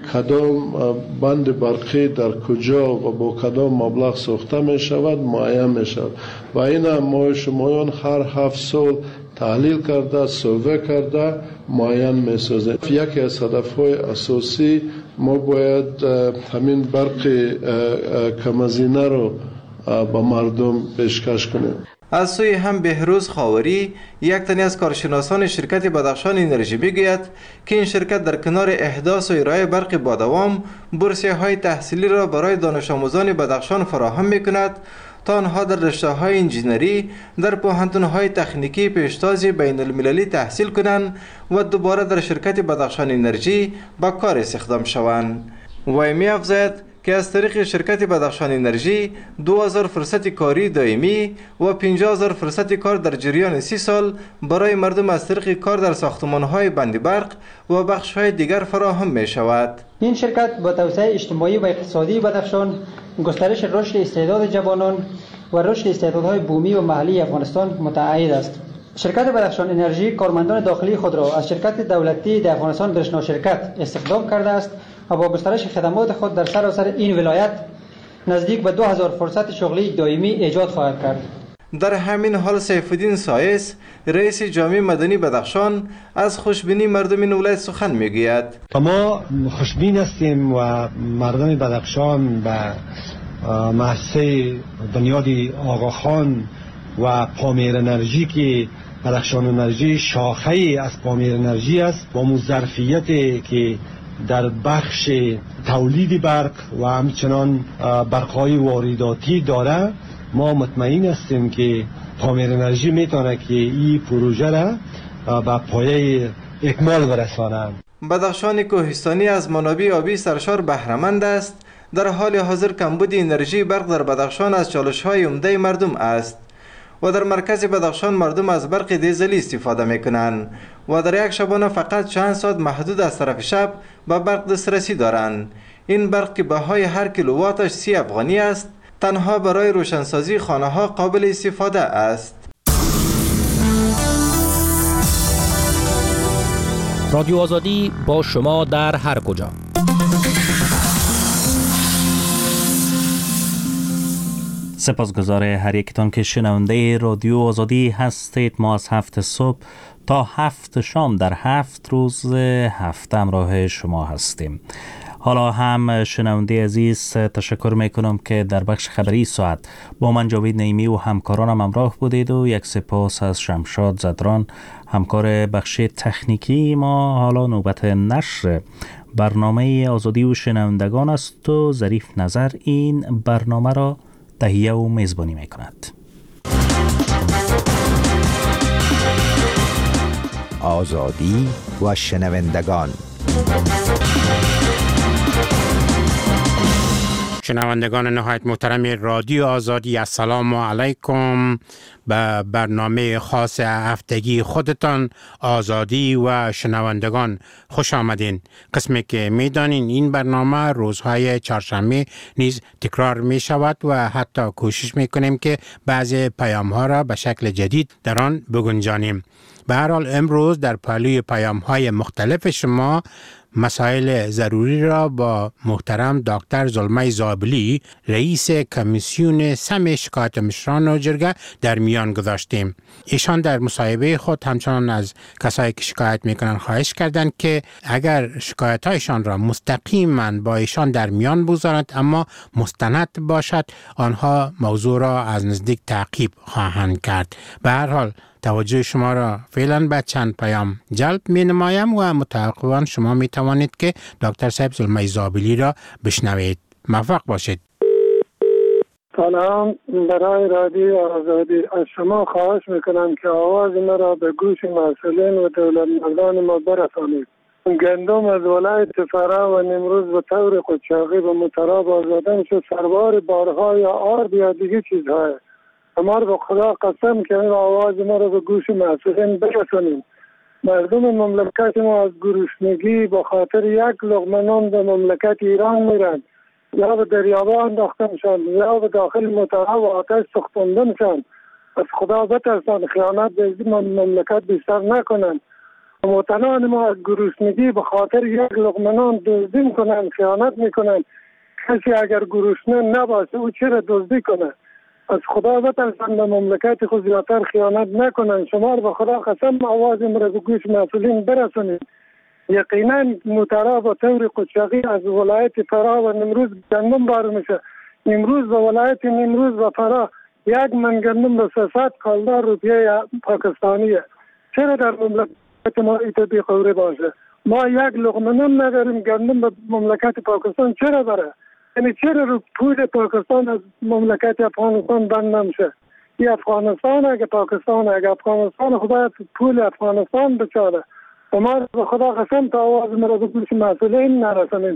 کدام بند برقی در کجا و با کدام مبلغ ساخته می شود معین می شود و این ما شمایان هر هفت سال تحلیل کرده، سروه کرده معین می سازه. یکی از هدفهای اساسی ما باید همین برق کم‌هزینه رو به مردم پیشکش کنیم. از سوی هم بهروز خاوری یک تنی از کارشناسان شرکت بدخشان انرژی میگوید که این شرکت در کنار احداث و ارائه برق با دوام بورسیه های تحصیلی را برای دانش آموزان بدخشان فراهم میکند تا آنها در رشته‌های انجینری در پوهنتون‌های تکنیکی پیشتازی بین المللی تحصیل کنند و دوباره در شرکت بدخشان انرژی با کار استخدام شوند. و می افزاید که از طریق شرکت بدخشان انرژی دو هزار فرصت کاری دائمی و پنجاه هزار فرصت کار در جریان سی سال برای مردم از طریق کار در ساختمان‌های بند برق و بخش‌های دیگر فراهم می شود. این شرکت با توسعه اجتماعی و اقتصادی بدخشان، گسترش رشد استعداد جوانان و رشد استعدادهای بومی و محلی افغانستان متعهد است. شرکت بدخشان انرژی کارمندان داخلی خود را از شرکت دولتی در افغانستان برشنا شرکت استخدام کرده است و با گسترش خدمات خود در سراسر این ولایت نزدیک به دو هزار فرصت شغلی دائمی ایجاد خواهد کرد. در همین حال سیف الدین سایس رئیس جامعه مدنی بدخشان از خوشبینی مردم این ولایت سخن میگوید. ما خوشبین هستیم و مردم بدخشان به مؤسسه بنیاد آقاخان و پامیر انرژی که بدخشان انرژی شاخه از پامیر انرژی است با مو ظرفیتی که در بخش تولید برق و همچنان برق‌های وارداتی داره، ما مطمئن هستیم که پامیر انرژی میتونه که این پروژه را به پایه اکمال برساند. بدخشان کوهستانی از منابع آبی سرشار بهره‌مند است. در حال حاضر کمبود انرژی برق در بدخشان از چالش‌های عمده مردم است و در مرکز بدخشان مردم از برق دیزلی استفاده میکنند و در یک شبانه فقط چند ساعت محدود از طرف شب به برق دسترسی دارند. این برق که بهای هر کیلوواتش سی افغانی است تنها برای روشنسازی خانه ها قابل استفاده است. رادیو آزادی با شما در هر کجا. سپاسگزار هر یکتان که شنونده رادیو آزادی هستید. ما از هفت صبح تا هفت شام در هفت روز هفته همراه شما هستیم. حالا هم شنونده عزیز تشکر میکنم که در بخش خبری ساعت با من جاوید نعیمی و همکارانم همراه بودید و یک سپاس از شمشاد زدران همکار بخش تکنیکی ما. حالا نوبت نشر برنامه آزادی و شنوندگان است و ظریف نظر این برنامه را تهیه و میزبانی میکند. آزادی و شنوندگان. شنوندگان نهایت محترم رادیو آزادی، السلام علیکم. به برنامه خاص هفتگی خودتان آزادی و شنوندگان خوش آمدین. قسمی که میدانین این برنامه روزهای چهارشنبه نیز تکرار می شود و حتی کوشش می کنیم که بعضی پیام ها را به شکل جدید در آن بگنجانیم. به هر حال امروز در پهلوی پیام های مختلف شما مسائل ضروری را با محترم دکتر زلمه زابلی رئیس کمیسیون سم شکایت مشران و جرگه در میان گذاشتیم. ایشان در مصاحبه خود همچنان از کسایی که شکایت میکنن خواهش کردند که اگر شکایت هایشان را مستقیما با ایشان در میان بگذارند اما مستند باشد، آنها موضوع را از نزدیک تعقیب خواهند کرد. به هر حال توجه شما را فعلا به چند پیام جلب می نمایم و متوقعاً شما می توانید که دکتر صاحب زلمه زابلی را بشنوید. موفق باشید. سلام، برای رادیو آزادی از شما خواهش میکنم که آواز ما را به گوش مسئولین و دولت مردان ما برسانید. گندم از ولایت فرا و نمروز به طور قاچاقی به متراب آزادن شد، سربار بارها یا آرد یا دیگه چیزهای. ما به خدا قسم که این آواز ما را به گوش مسئولین برسانید. مردم مملکت ما از گرسنگی به خاطر یک لقمه نان به مملکت ایران میرند، یا به دریابه انداخته میشن یا به داخل متراب و آتش سوختانده میشن. از خدا بترسن، خیانت به این مملکت بیشتر نکنن. وطنان ما از گرسنگی به خاطر یک لقمه نان دزدی میکنن، خیانت میکنن. کسی اگر گرسنه نباشه او چرا دزدی کنه؟ از خدا بترسن، به مملکت خود زیادتر خیانت نکنن. شما به خدا قسم آواز ما را به گوش مسئولین برسونید. یقینا متراب و طور قاچاقی از ولایت فرا و نمروز گندم بار میشه. امروز به ولایت نمروز و فرا یک من گندم به سیصد کالدار روپیه پاکستانیه. چرا در مملکت ما ایتبی خوره باشه؟ ما یک لقمه نون نداریم، گندم به مملکت پاکستان چرا بره؟ یعنی چرا رو پول پاکستان از مملکت افغانستان بند نمیشه؟ این افغانستان اگه پاکستان اگه افغانستان خدا پول افغانستان بچاره و ما به خدا قسم تا آواز مرا به گوش مسئولین نرسانیم.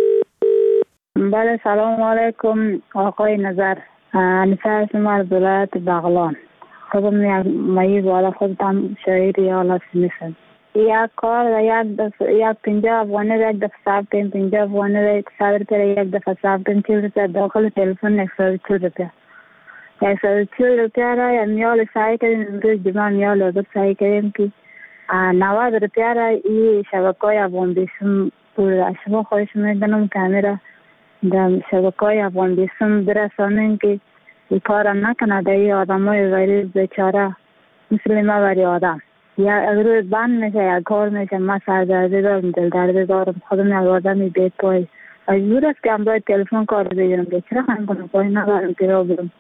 بله سلام علیکم آقای نظر. انیسه هستم از ولایت بغلان. خودم یک مایی بالا خودم شاعر یالت میشم. یک کار و یک دفعه یک پنجاه افغانی را یک دفعه صرف کنیم، پنجاه افغانی را یک صد روپیه یک دفعه صرف کنیم، چهل روپیه داخل تلفن یک صد و چهل روپیه. یک صد و چهل روپیه را یا میال سعی کردیم امروز جمعه میال رو سعی کردیم که نود روپیه را این شبکه های افغان بیسم بود. شما خواهش میکنم کامیرا در شبکه های افغان بیسم برسانیم که این کار نکنه در این آدم های ویروس بیچاره مثل ما بری آدم. یا اگر بند میشه یا کار میشه ما سردرده دارم دل درده دارم خودم یک آدمی بیت پای مجبور است که امروز تلفن کار بگیرم که چرا خواهیم کنم پای ندارم که را برم.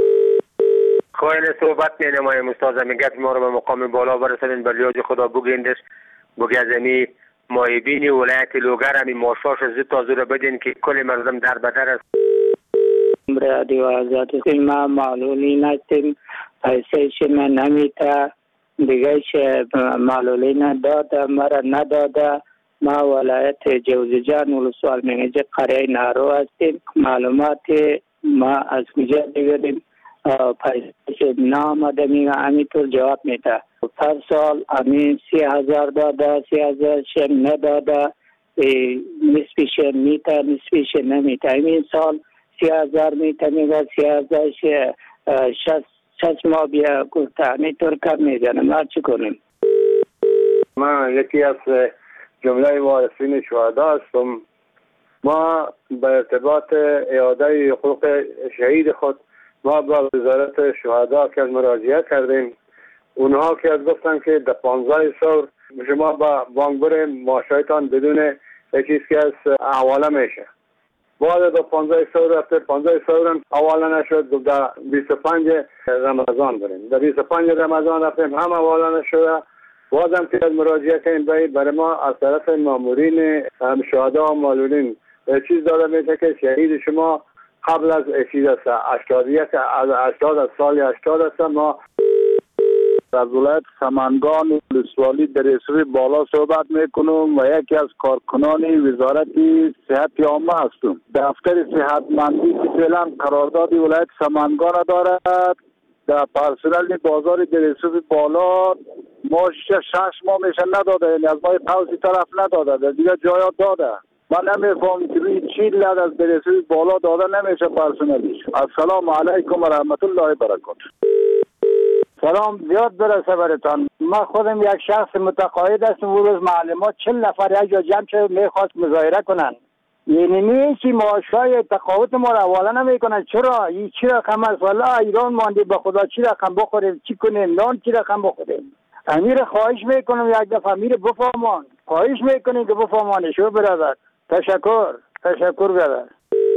خواهین صحبت نمایم استاد میگه ما رو به مقام بالا برسانین به لیاج خدا بگیندش بگی از امی مایبین ولایت لوگر همی ماشاش زد تازه رو بدین که کل مردم در بدر است. رادیو آزادی ما معلولی نستیم پیسهش من نمیتا دیگه شه معلولی نداده مرا نداده. ما ولایت جوزجان ولسوال منیجه قریه نارو هستیم. معلومات ما از کجا بگیریم؟ پیسهش نامده میگه همینطور جواب میده. هر سال همین سی هزار داده سی هزار شه نداده نسبیش میته نسبیش نمیته. همین سال سی هزار میته میگه سی هزار شه شست شش ماه بیا گفته همینطور کم میزنه. ما چی کنیم؟ ما یکی از جمله وارثین شهدا هستم. ما به ارتباط اعاده حقوق شهید خود ما با وزارت شهدا که مراجعه کردیم. اونها که از گفتن که در پانزده سور شما با بانک بریم معاشایتان بدون چیز که از حواله میشه. بعد در پانزده سور رفته پانزده سور هم حواله نشد. در بیست و پنج رمضان بریم. در بیست و پنج رمضان رفتیم هم حواله نشده. بازم که از مراجعه کنیم برای ما از طرف مامورین شهدا و معلولین چیز داده میشه که شهید شما قبل از چیز است هشتاد یک از هشتاد از سال هشتاد است. ما از ولایت سمنگان ولسوالی در رسوی بالا صحبت میکنم و یکی از کارکنان وزارت صحت عامه هستم. دفتر صحتمندی که فعلا قرارداد ولایت سمنگان دارد در پرسنل بازار در رسوی بالا ما شش ماه میشه نداده، یعنی از ماه پوزی طرف نداده، در دیگه جایا داده. من نمیفهم که روی چی لد از برسوی بالا داده نمیشه پرسنلیش. السلام علیکم و رحمت الله و برکاته. سلام زیاد برسه برتان. من خودم یک شخص متقاعد هستم. اون روز معلمات چل نفر یک جا جمع شد میخواست مظاهره کنن. یعنی نیچی معاشای تقاعد ما را حواله نمیکنن. چرا؟ این چی رقم است؟ والا ایران ماندی به خدا چی رقم بخوریم؟ چی کنیم؟ نان چی رقم بخوریم؟ امیر خواهش میکنم یک دفعه امیر بفهمان. خواهش میکنیم که بفهمانه شو برادر. تشکر تشکر برادر.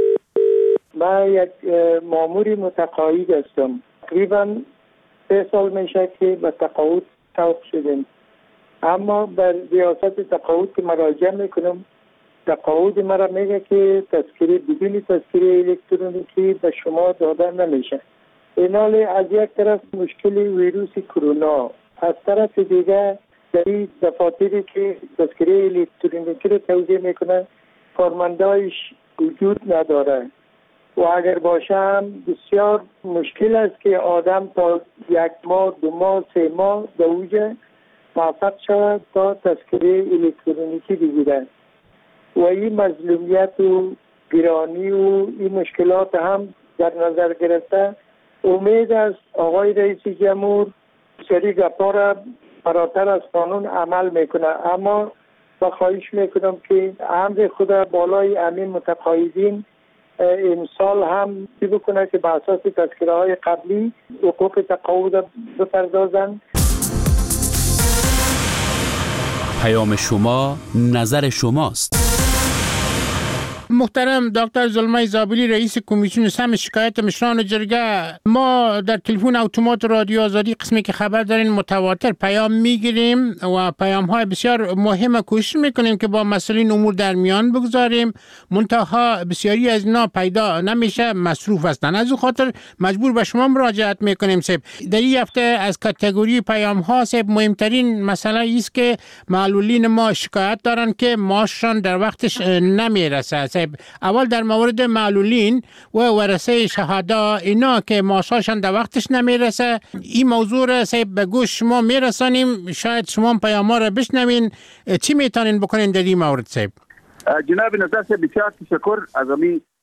من یک ماموری متقاعد هستم. تقریبا سه سال میشه که به تقاعد توقف شدیم، اما بر ریاست تقاعد که مراجعه میکنم تقاعد مرا میگه که تذکره بدون تذکره الکترونیکی به شما داده نمیشه. اینالی از یک طرف مشکل ویروس کرونا، از طرف دیگه در این دفاتری که تذکره الکترونیکی رو توزیع میکنه کارمندایش وجود نداره و اگر باشه هم بسیار مشکل است که آدم تا یک ماه دو ماه سه ماه در اوج موفق شود تا تذکره الکترونیکی بگیره و این مظلومیت و گرانی و این مشکلات هم در نظر گرفته امید است آقای رئیس جمهور سری گپا را فراتر از قانون عمل میکنه. اما با خواهش میکنم که امر خدا بالای امین متقاعدین امسال هم چی بکنه که به اساس تذکره های قبلی حقوق تقاعد بپردازند. پیام شما نظر شماست. محترم دکتر زلمه زابلی رئیس کمیسیون سم شکایت مشران جرگه، ما در تلفن اتومات رادیو آزادی قسمی که خبر دارین متواتر پیام میگیریم و پیام های بسیار مهم کوشش میکنیم که با مسئولین امور در میان بگذاریم، منتها بسیاری از اینا پیدا نمیشه، مصروف هستن. از اون خاطر مجبور به شما مراجعت میکنیم. سب در این هفته از کاتگوری پیام ها سب مهمترین مسئله است که معلولین ما شکایت دارن که معاششان در وقتش نمیرسه. سب اول در مورد معلولین و ورثه شهدا اینا که معاششان در وقتش نمیرسه، این موضوع را سب به گوش شما میرسانیم، شاید شما پیام ها را بشنوین. چی میتونین بکنین در این مورد سب؟ جناب نظر سے بسیار تشکر از امی